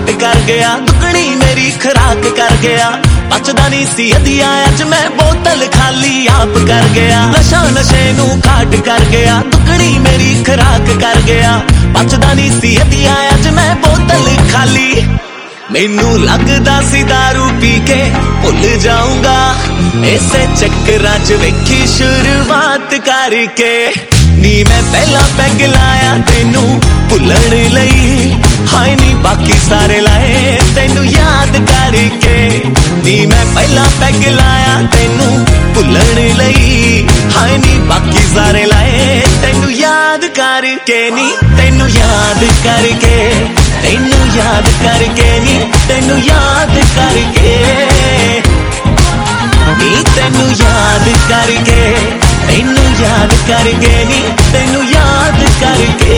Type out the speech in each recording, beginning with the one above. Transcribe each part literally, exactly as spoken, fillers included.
घाट कर गया, दुगनी मेरी खुराक कर गया। बचदा नहीं सी अदिया अज मैं बोतल खाली आप कर गया। नशा नशे नू घाट कर गया, दुगनी मेरी खुराक कर गया। बचदा नहीं सी अदिया अज मैं बोतल खाली। मैनू लगदा सी दारू पी के भुल जाऊंगा, इसे चक्करां च वेखी शुरुआत करके। नी मैं पहला पैग लाया तेनू भुलण लई, हाय नी बाकी सारे लाए तेनू याद करके। नी मैं पहला पैग लाया तेनू भुलण लई, हाय नी बाकी सारे लाए तेनू याद करके। नी तेनू याद करके, तेनू याद करके, नी तेनू याद करके, नी तेनू याद करके, तेनू याद करके, नी तेनू याद करके।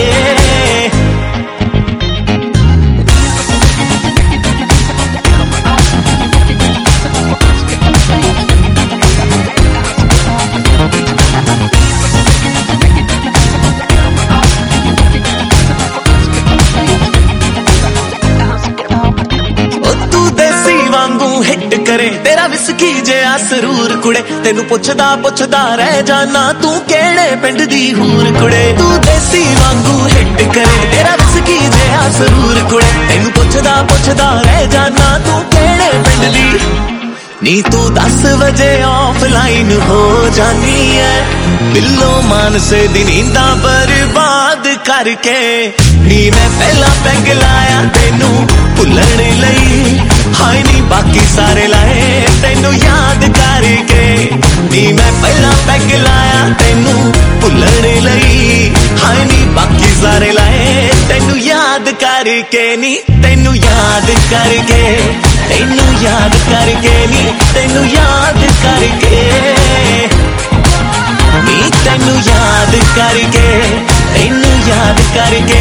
हिट करे तेरा विस्की जिहा सरूर कुड़े, तेनू पुछदा पुछदा रह जाना तू केड़े पिंड दी हूर कुड़े। तू देसी वांगू हिट करे तेरा विस्की जिहा सरूर कुड़े, तेनू पुछदा पुछदा रह जाना तू केड़े पिंड दी। नी तू दस बजे ऑफलाइन हो जानी है, बिल्लो मानसे दी नींदा बर्बाद करके। नी मैं पहला पैग लाया तेनू भुलण लई, हाय नी बाकी सारे लाए तेनू याद करके। नी मैं पहला पैग लाया तेनू भुलण लई, हाय नी बाकी सारे लाए तेनू याद करके। नी तेनू याद करके, तेनू याद करके, नी तेनू याद करके, नी तेनू याद करके, तेनू याद करके,